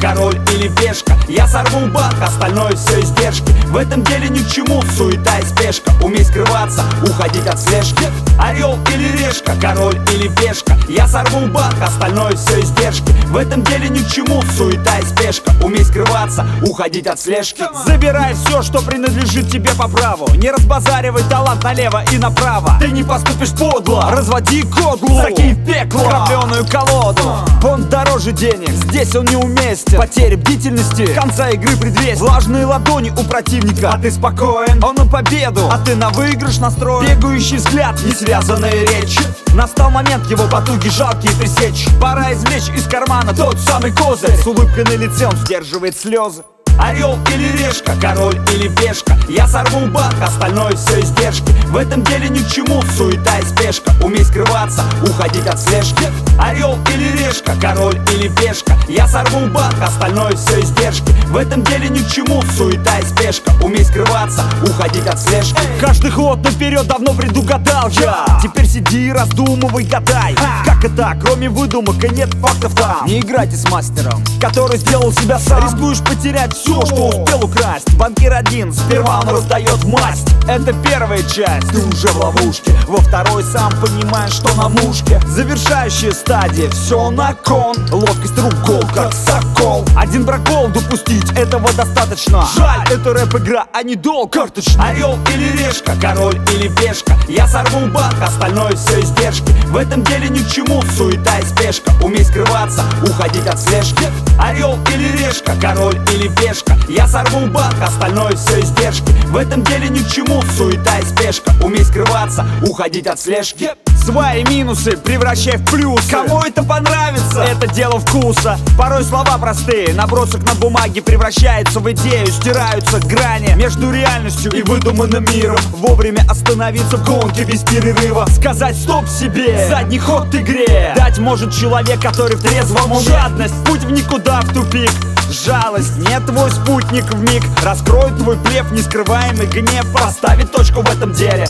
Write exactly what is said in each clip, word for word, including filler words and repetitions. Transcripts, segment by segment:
король или пешка. Я сорву банк, остальное все издержки. В этом деле ни к чему суета и спешка. Умей скрываться, уходить от слежки. Орел или решка, король или пешка. Я сорву банк, остальное все издержки. В этом деле ни к чему суета и спешка. Умей скрываться, уходить от слежки. Забирай все, что принадлежит тебе по праву. Не разбазаривай талант налево и направо. Ты не поступишь подло, Разводи кодлу, закинь в пекло крапленую колоду. Он дороже денег, здесь он неуместен. Потери бдительности, конца игры предвестник. Влажные ладони у противника, а ты спокоен. он на победу, а ты на выигрыш настроен. Бегающий взгляд, Несвязанные речи. настал момент его потуги жалкие пресечь. Пора извлечь из кармана тот самый козырь. С улыбкой на лице он сдерживает слезы. Орел или решка, король или пешка. Я сорву банк, остальное все издержки. В этом деле ни к чему суета и спешка. Умей скрываться, уходить от слежки. Орел или решка, король или пешка. Я сорву банк, остальное все издержки. В этом деле ни к чему суета и спешка. Умей скрываться, уходить от слежки. Каждый ход наперед давно предугадал я. Теперь сиди и раздумывай, гадай. Как это, кроме выдумок и нет фактов там. Не играйте с мастером, который сделал себя сам. Рискуешь потерять все, что успел украсть. Банкир один, сперва он раздает масть. Это первая часть, ты уже в ловушке. Во второй сам понимаешь, что на мушке. Завершающая стадия, все на кон. Ловкость рук гол, как сокол. Один прокол допустить, этого достаточно. Жаль, это рэп-игра, а не долг карточный. Орел или решка, король или пешка. Я сорву банк, остальное все издержки. В этом деле ни к чему суета и спешка. Умей скрываться, уходить от слежки. Орел или решка, король или пешка. Я сорву банк, остальное все издержки. В этом деле ни к чему суета и спешка. Умей скрываться, уходить от слежки. Свои минусы превращай в плюсы. Кому это понравится? Это дело вкуса. Порой слова простые, набросок на бумаге превращается в идею. Стираются грани между реальностью и выдуманным миром. Вовремя остановиться в гонке без перерыва. Сказать стоп себе, задний ход в игре. Дать может человек, который в трезвом уме. Жадность, путь в никуда, в тупик. Жалость, не твой спутник вмиг. Раскроет твой плев, нескрываемый гнев. Поставить точку в этом деле.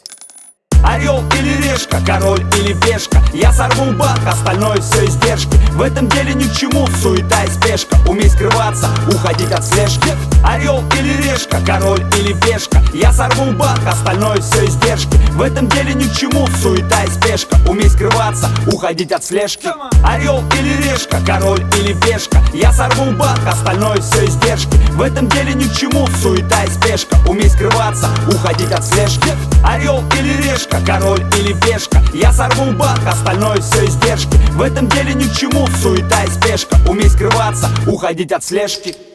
Орел или решка, король или пешка. Я сорву банк, остальное все издержки. В этом деле ни к чему суета и спешка. Умей скрываться, уходить от слежки. Орел или решка, король или пешка. Я сорву банк, остальное все издержки. В этом деле ни к чему суета и спешка. Умей скрываться, уходить от слежки. Орел или решка, король или пешка. Я сорву банк, остальное все издержки. В этом деле ни к чему суета и спешка. Умей скрываться, уходить от слежки. Орел или решка, король или пешка. Я сорву банк, остальное все издержки. В этом деле ни к чему суета и спешка. Умей скрываться, уходить от слежки.